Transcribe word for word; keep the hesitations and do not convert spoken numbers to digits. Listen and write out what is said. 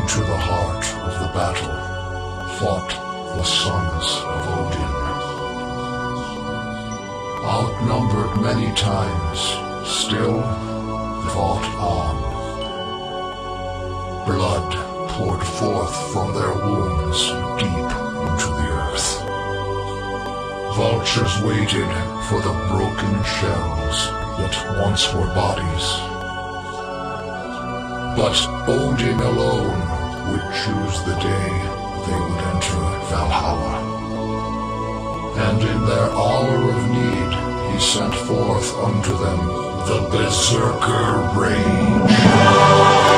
into the heart of the battle fought the sons of Odin. Outnumbered many times, still fought on. Blood poured forth from their wounds deep into the earth. Vultures waited for the broken shells that once were bodies. But Odin alone would choose the day they would enter Valhalla. And in their hour of need, he sent forth unto them the Berserker Rage.